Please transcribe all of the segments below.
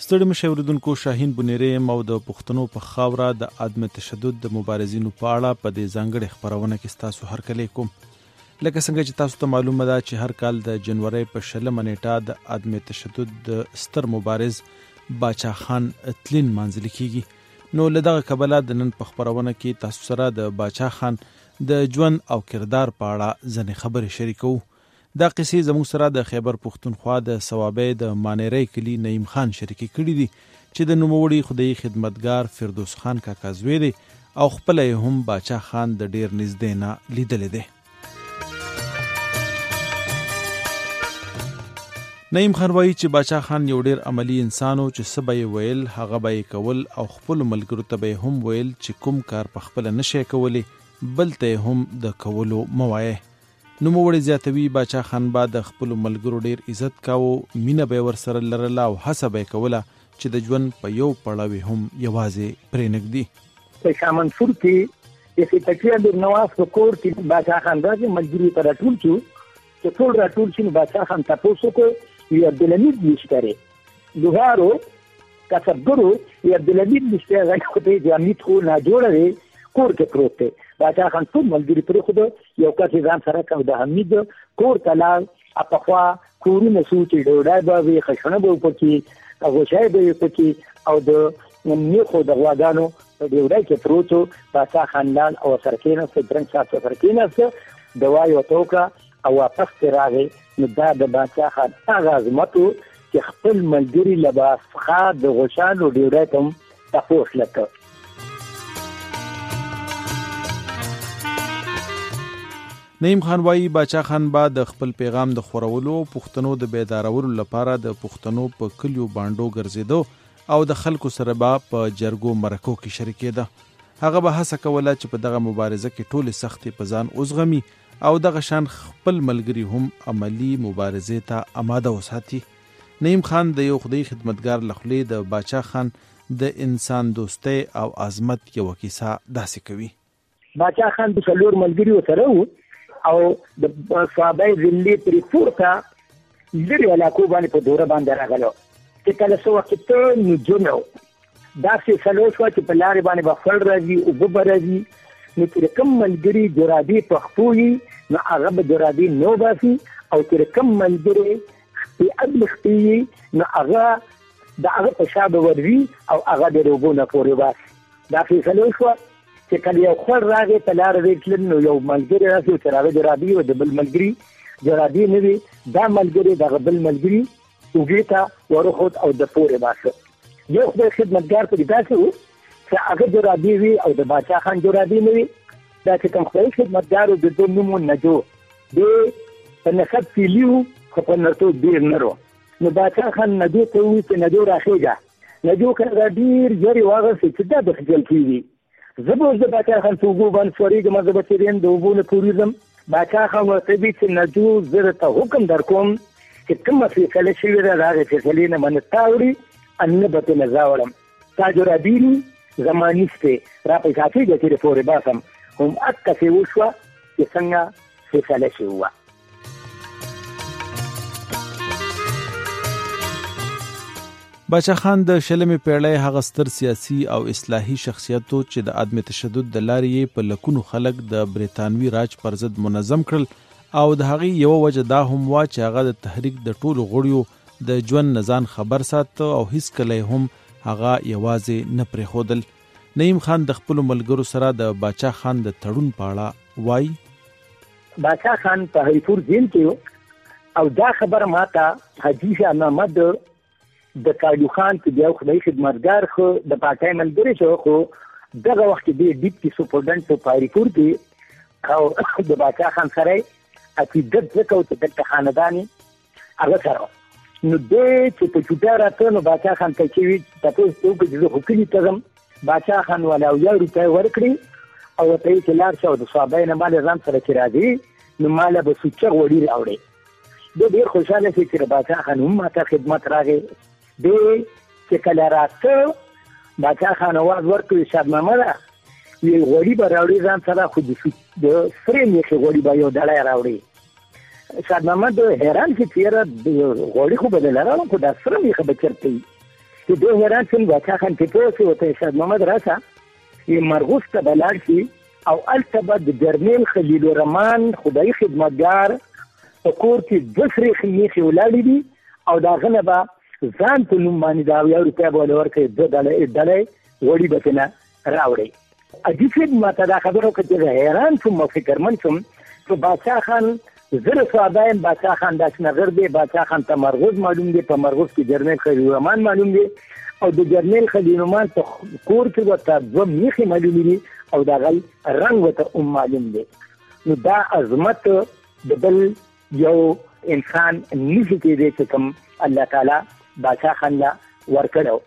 ستړي مشه اوریدونکو، شاهین بنيري یم او د پښتنو په خاوره د عدم تشدد د مبارزینو په اړه په دې ځانګړې خبرونه کې تاسو هرکلی کوم. لکه څنګه چې تاسو ته معلومه ده چې هر کال د جنوري په 20 نیټه د عدم تشدد د ستر مبارز باچا خان تلین منځل کیږي. نو له دغه کبله د نن په خبرونه کې تاسو سره د باچا خان د ژوند او کردار په اړه ځنې خبرې شریکو. دا قصې زموږ سره د خیبر پښتونخوا د صوابۍ د مانیری کلی نعیم خان شریکي کړي دي چې د نوموړي خدای خدمتګار فردوس خان کاکا زوی دی او خپل هم باچا خان د ډیر نږدې نه لیدل دي. نعیم خان وایي چې باچا خان یو ډیر عملی انسانو چې سبا ویل هغه به کول او خپل ملګرو ته به هم ویل چې کوم کار په خپل نشي کولی بل ته هم د کولو موایه. نو موړي زیاتوي باچا خان با د خپل ملګرو ډیر عزت کاوه، مینه به ور سره لرله او هڅه به کوله چې د ژوند په یو پړاو هم یوازې پرېنګدي. په شاه منصور کې د سیکریټری د نواز کور کې باچا خان راځي ملګری ته راټول شو چې ټول راټول شي. باچا خان تاسو کو یو عبدالحمید نشته لوهارو کسبګرو یو عبدالحمید نشته هغه ته د امید خو نه جوړه کور کې پروت دی. باچا خان ټول ملګری پر خود یو کس ځان سره کو د حمید کور تلال اپخوا کورونه سوچي ډوډۍ به خښنه به پکې غوښای به پکې او د میخو د غواګانو په ډوډۍ کې پروتو. باچا خاندان او سرکینه څنګه ساتو سرکینه دوايي وتوکا او واپس راغی. نو دا د باچا خان هغه عظمتو چې خپل ملګری لباسخه د غوښانو ډوډۍ کوم تاسو لکه. نعیم خان وایي باچا خان با د خپل پیغام د خورولو پښتنو د بیدارولو لپاره د پښتنو په کلیو باندو ګرځیدو او د خلکو سره با په جرګو مرکو کې شریکېده. هغه به هڅه کوله چې په دغه مبارزه کې ټولې سختې په ځان اوزغمي او دغه شان خپل ملګری هم عملی مبارزه ته آماده وساتي. نعیم خان د یو خدای خدمتګار لخلې د باچا خان د انسان دوستۍ او عظمت یو کیسه داسې کوي. باچا خان د څلور ملګری سره او د صوابۍ ضلع پرې پورته لرې علاقو باندې په دوره باندې راغلو چې کله څه وخت ته نجونو داسې څلور شوه چې په لارې باندې به خړ راځي اوبه به راځي. نو چې کوم ملګري جرابې پخپو وي نو هغه به جرابې نو باسي او چې کوم ملګري خپې ادل خپې وي نو هغه د هغه په شا به ور وي او هغه د اوبو نه پورې باسي. دا فیصله شوه چې کله یو خړ راغی په لار ویټل نو یو ملګری راځي چې راوي جرابي او د بل ملګری جرابي نه وي دا ملګری د بل ملګری وګیتا ورخود او د پورې باسه. یو خدای خدمتګار په داسې وو چې هغه جرابي وي او د باچا خان جرابي نه وي. دا چې کوم خدای خدمتګار د دوه نومو نجو د په نسب فيليو خو په نرتو ډیر نرو. نو باچا خان نجو ته وی چې نجو راخېږي. نجو کړه ډیر جری واغه چې دا د خپل کیږي. زبوز د باچا خان توګو باندې فوريګم د بچرین د وبونه توریزم. باچا خان ورته دي چې نجو زره ته حکم در کوم چې کومه فیصله شوی دا راغی فیصله نه من تاوري ان به نه زاورم تاجرابینی زمانیسته را په ذاتي د تیر فوري باسم هم اکه وشوا چې څنګه فیصله شوی. باچا خان د شلمې پیړۍ هغه ستر سیاسي او اصلاحي شخصیتو چې د عدم تشدد د لارې په لکونو خلک د بریتانوي راج پر ضد منظم کړل او د هغې یو وجه دا هم وا چې هغه د تحریک د ټولو غړیو د ژوند نزان خبر ساتو او هیڅ کله هم هغه یوازې نه پرېښودل. نعیم خان د خپل ملګرو سره د باچا خان د تړون په اړه وایي. باچا خان په هریپور جیل کې او دا خبر ماته حاجي شاه محمد د کاجو خان په یو خدای خدمتګار خو د پټای ملګری شو خو دغه وخت دی ډیپټي سپورټډنټ په پاریپور کې او د باچا خان سره عقیدت وکاو چې د خاندانی هغه سره نو دې چې په چوټه راته نو باچا خان ته چې تاسو ته د حکومت تزم باچا خان ولا یو روپۍ ورکړي او ته یې لار شو د صوابۍ نه مال ځان سره چې راځي نو مال به سوچ وړي راوړي. د ډیر خوشاله شي چې باچا خان هم ماته خدمت راغی. د چې کله راته باچا خان आवाज ورکړي شاد محمد وی غوړي به راوړي ځان سره خو د فریم یې غوړي به یو ډالۍ راوړي. شاد محمد حیران چې چیرې غوړي خو بدل راوړم خو دا سره یې خبر چرته چې دوی حیران شول. باچا خان چې پوه شو ورته شاه محمد راشه یې مرغوز ته به لاړ شي او هلته به د جرنیل خلیل الرحمن خدایي خدمتګار په کور کې 2 سرې میښې ولاړې دي او د هغه نه به ځان په نوم باندې د 100 روپۍ به ورله ورکړي 2 ډالۍ غوړي به ترېنه راوړئ. عجیب ما ته دا خبره وکړه چې حیران شوم او فکرمند شوم چې باچا خان زره سوادایم. باچا خان د اشنغر دی، باچا خان ته مرغوز معلوم دی، په مرغوز کې جرنیل خلیل الرحمن معلوم دی او د جرنیل خلیل الرحمن په کور کې ورته 2 میښې معلومې دي او د هغه رنګ ورته معلوم دی. نو دا عظمت د بل یو انسان نشي کېدی چې کوم الله تعالی باچا خان لا ورکړو.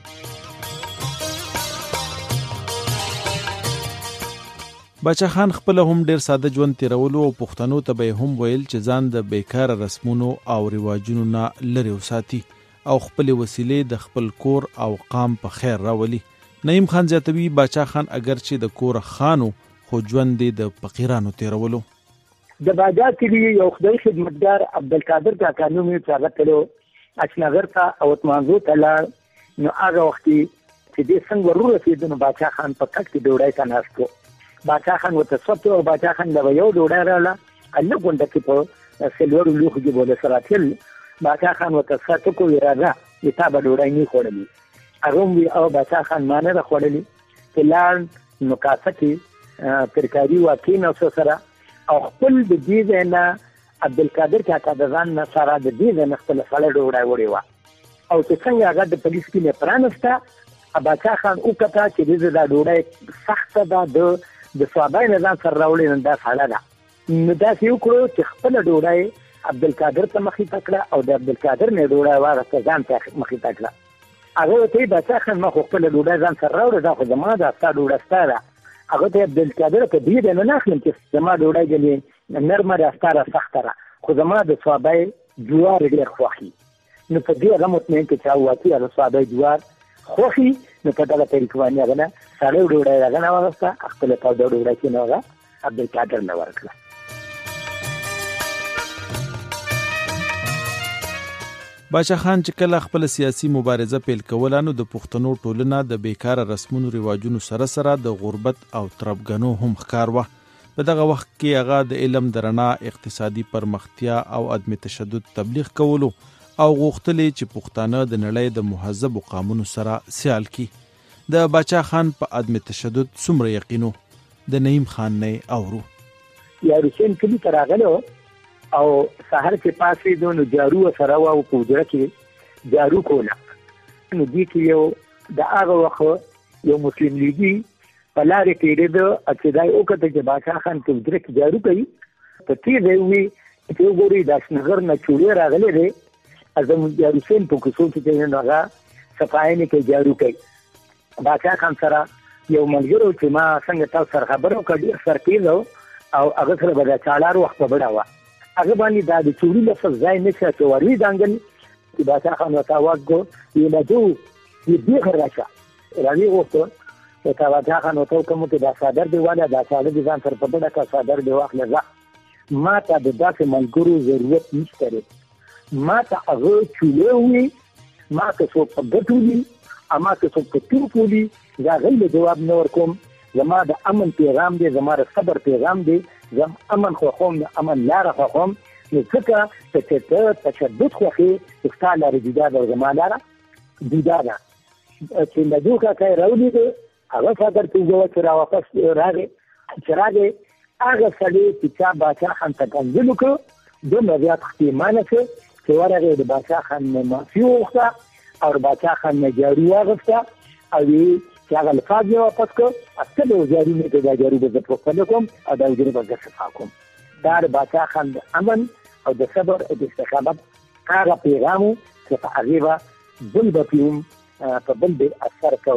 باچا خان خپل هم ډیر ساده ژوند تیرولو او پښتنو ته به هم ویل چې ځان د بیکاره رسمونو او رواجونو نه لري وساتي او خپل وسیلې د خپل کور او قام په خیر راولي. نعیم خان زیاتوي باچا خان اگر چې د کور خانو خو ژوند د فقیرانو تیرولو. د باجا کې یو خدای خدمتګار عبدالقادر کاکا نوم یې هغه تلو اشنغر ته او اتمانزو ته لاړ. نو هغه وخت چې دې څنګه ورورسېد نو باچا خان په کټ کې ډوډۍ ته ناست و. باچا خان ورته سوته او باچا خان له یو ډوډۍ راله هلته غونډه کې په سلورو لوښو کې به سره تل. باچا خان ورته ساته کو راځه چې تا به ډوډۍ نه خوړلې. هغه وی او باچا خان ما نه خوړلې چې لاړ نو کاسه کې ترکاري واکې نو سره او خپل د دې ځای نه عبدالقادر کاکا د ځان نه سره د دې ځای نه خپله سړی ډوډۍ وړې وه او چې څنګه هغه د پولیس کې نه پرانسته باچا خان وکته چې دې دا ډوډۍ سخته ده د سوابای نه ځان سره راوړې نن دا ساړه ده. نو داسې وکړو چې خپله ډوډۍ عبدالقادر ته مخې ته کړه او د عبدالقادر نه ډوډۍ واخیسته ځان ته مخې ته کړه. هغه ورته وایي باچا خان ما خو خپله ډوډۍ ځان سره راوړې دا خو زما ده ستا ډوډۍ ستا ده. هغه ته عبدالقادر ته دې دی نه اخلم چې زما ډوډۍ ګنې نرمه ده ستا ده سخته ده خو زما د سوابای جوار ډېر خوښي. نو په دې هغه مطمئن که چا وواکي هغه سوابای جوار خوښي نو په دغه طریقه باندې هغه نه سړی ډوډۍ هغه نه واخیسته خپله توده ډوډۍ چې نو هغه عبدالقادر نه ورکړه. باچا خان چې کله خپل سیاسي مبارزه پیل کوله نو د پښتنو ټولنه د بیکاره رسمونو رواجونو سره سره د غربت او تربګنو هم ښکار وه. په دغه وخت کې هغه د علم د رڼا، اقتصادي پرمختیا او عدم تشدد تبلیغ کولو او غوښتلې چې پښتانه د نړۍ د مهذبو قامونو سره سیال کی. د باچا خان په عدم تشدد څومره یقینو د نعیم خان نه اورو. یا حسین کلی ته راغلو او سحر کې پاسېدو نو جارو سره و او په حجره کې جارو کوله. نو دې کې یو د هغه وخت یو مسلم لیګي په لارې تېرېده چې دا یې وکتل چې باچا خان په حجره کې جارو کوي. په تېزه یې ووي چې وګورئ د اشنغر نه چوړې راغلی دی زموږ یا حسین په کوڅو کې چې نو هغه صفاینې کې جارو کوي. باچا خان سره یو ملګرو چې ما څنګه تاسو سره خبرې وکړه ډېر سرتېز او هغه سره به د چالار وخت په بډه وه. هغه باندې دا د چوړي لفظ ځای نه شي چې وروي دانګل چې باچا خان ورته آواز کړو یې لجو یې بېخ راشه راویې غوښتو ورته باچا خان ورته وکړم چې دا څادر دې واله دا څادر دې ځان سره په بډه کړه څادر دې واخله ځه ما ته د داسې ملګرو ضرورت نشته دی. ما ته هغه چولې وي ما ته څوک په ګټو وي اما که څوک په تور پولي دا غیله جواب نه ورکوم. زما د امن پیغام دی، زما د صبر پیغام دی، زم امن خوښوم د امن لاره خوښوم. نو ځکه چې ته تشدد خوښې ستا لاره جدا ده او زما لاره جدا ده. چې لجو کاکا یې راولېږه هغه څادر ته وګوه چې راواپس راغی چې راغی هغه سړی چې چا باچا خان ته کنځل وکړو دومره زیات پښیمانه شو چې ورغی د باچا خان نه معافي وغوښته او باچا خان نه جارو واغسته او چې هغه الفاظ یې واپس کړ اصل یو جارو نه کې دا جارو به زه پوښتنه کوم او دا حجرې به زه صفا کوم. دا د باچا خان د امن او د صبر او د استقامت هغه پیغام و چې په هغې به بل به پیوم په بل به اثر کو.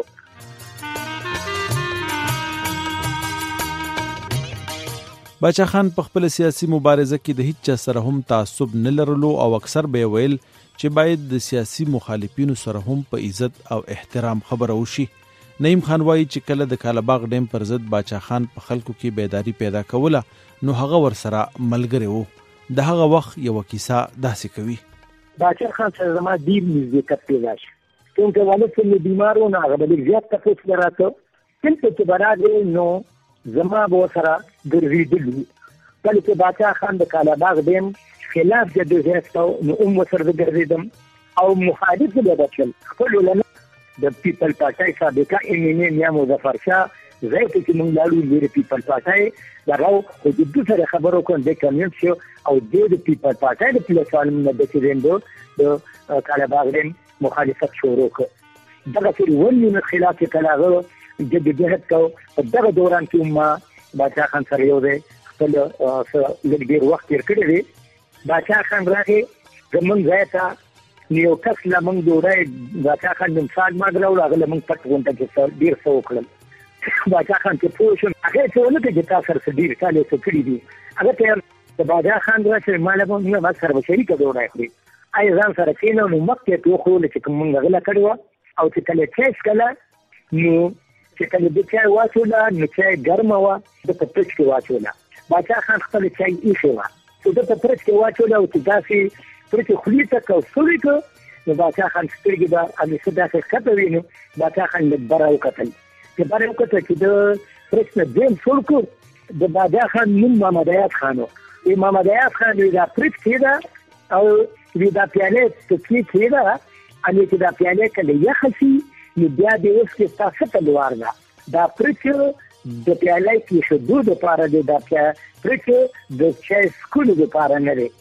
باچا خان په خپل سیاسي مبارزه کې د هیڅ چا سره هم تعصب نه لرلو او اکثر به ویل چې باید د سیاسي مخالفینو سره هم په عزت او احترام خبره وشي. نعیم خان وایي چې کله د کالاباغ ډیم پر ضد باچا خان په خلکو کې بیداری پیدا کوله نو هغه ورسره ملګری و. د هغه وخت یو کیسه داسې کوي. باچا خان سره زما ډېر نږدېکت پیدا شو څنګه ولې چې بیمارو نه هغه د زیات تفصیل راته دلته چې براغې نو زما به سره ګرځېدلو کله چې باچا خان د کالاباغ ډیم خلاف جدوجہد کاوه نو سره ګرځېدم او مخالف به بچل خپل ولنه د پیپل پارټای سابقه امینه میا مظفر شاه زه چې موږ لاړو د پیپل پارټای دغه حدود سره خبرو کوم د کمیون شو او د پیپل پارټای د پلیټفارم نه د چیرندو د کالاباغ ډیم مخالفت شروع کړ دغه چې ونی خلاف کلاغه جدوجہد کاوه په دغه دوران کې ما باچا خان سره یو دی خپل لږ ډېر وخت تېر کړی دی باچا خان راغی زمونږ ځای ته یو کس له موږ ډوډۍ باچا خان د مثال ما راوړل هغه له موږ پټ غونډه کې ډېر څه وکړل باچا خان چې پوه شو هغه څه ونه کړي چې تا سره څه ډېر کال یې څه کړي دي هغه ته د باچا خان راشي ما له موږ ما سره به شریکه ډوډۍ خوري ایا ځان سره کېنو نو مخکې ته وخورل چې کوم موږ غله کړې وه او چې کله چای څښله نو چې کله د چای واچوله نو چای ګرمه وه د په فرج کې واچوله باچا خان خپل چای ایښې وه چې د په فرج کې واچوله او چې داسې فرج خولې ته که سوري که نو باچا خان سترګې به هغې څه داسې ښکته وي نو باچا خان لږ بره وکتل چې بره وکتل چې د فرج نه دیم سور کړو د باچا خان نوم محمد حیات خان و محمد حیات خان وي دا فرج کېده او وي دا پیالې تکې کېده अनि چې دا پیالې کله یخه شي نو بیا د اوس کې ستا څه تلوار ده دا فرج د پیالې کې شدو دپاره دی دا فرج د چای څښلو دپاره نه دی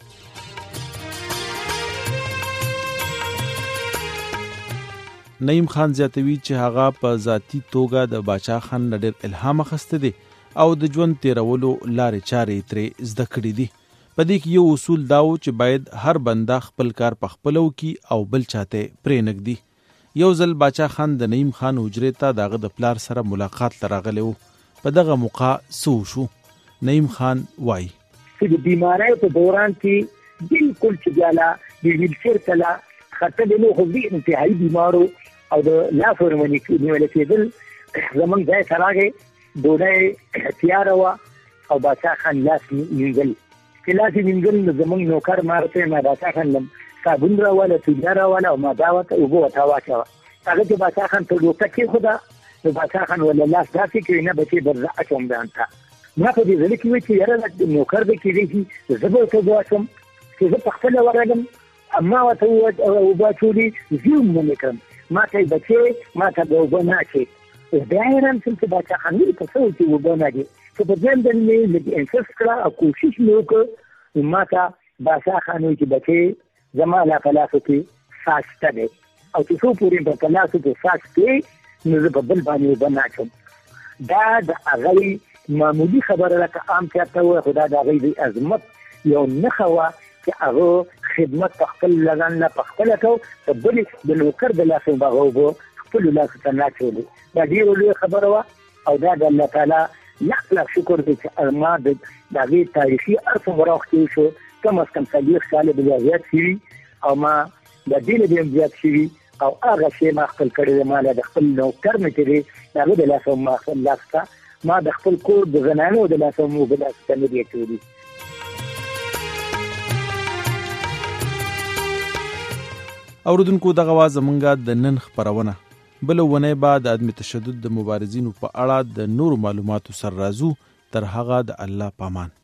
نعیم خان زیاتوي چې هغه په ذاتی توګه د باچا خان نه ډېر الهام اخیستی دی او د ژوند تیرولو لارې چارې ترې زده کړي دي. په دې کې یو اصول دا و چې باید هر بنده خپل کار په خپله وکړي او بل چاته پرې نږدي. یو ځل باچا خان د نعیم خان حجرې ته د هغه د پلار سره ملاقات ته راغلی و. په دغه موقع څه وشو؟ نعیم خان وایي چې د بیمارۍ په دوران کې بالکل چې بیا د ویلچیر ته لا خطر نو خو دې انتهایي بیمارو او د لاس ورمنې نیول کېدل زمونږ ځای ته راغی ډوډۍ تیاره وه او باچا خان لاس مینځل چې لاس یې مینځل نو زمونږ نوکر ما ورته ما باچا خان لم صابون راواله تولیه راواله او ما دا ورته اوبه ورته واچوه هغه چې باچا خان په ډوکه کېښوده نو باچا خان ولا لاس داسې کوي نه بچې بر زه اچوم ځان ته ما په دې زړه کې وایي چې یاره نوکر دی کېدی شي زه به ورته اوبه واچوم چې زه پخپله ورغلم ما ورته اوبه اچولې زه هم ونه کړم ما ته بچې ما ته به اوبه نه اچې بیا حیران شوم چې باچا خان ولې په څه چې اوبه نه دي چې په دویم ځل مې لږ انصاف کړه او کوشش مې وکړ نو ما ته باچا خان وایي چې بچې زما لا په لاسو کې ساس شته دی او چې څو پورې په لاسو کې ساس کې نو زه په بل باندې اوبه نه اچوم دا د هغوی معمولي خبره ده که عام چاته وایي خو دا د هغوی د عظمت یو نښه وه چې هغه خدمت په خپل لګن نه په خپله کو په بلې د نوکر د لاسو به هغه اوبه خپلو لاسو ته نه اچولې دا ډېره لویه خبره وه او دا د الله تعالی لاک لاک شکر دی چې ما د هغې تاریخي هر څومره وخت تېر شو کم از کم 40 کاله به زیات شوي او ما د دې نه به هم زیات شوي او هغه شی ما خپل کړی دی ما له د خپل نوکر نه چې دی د هغه د لاسه ما خپل لاس ته ما د خپل کور د زنانو د لاسه مو اوبه لاسو ته نه دي اچولي. اوریدونکو دغه وه زمونږ د نن خپرونه. بله اونۍ به د عدم تشدد د مبارزینو په اړه د نورو معلوماتو سره راځو. تر هغه د الله پامان.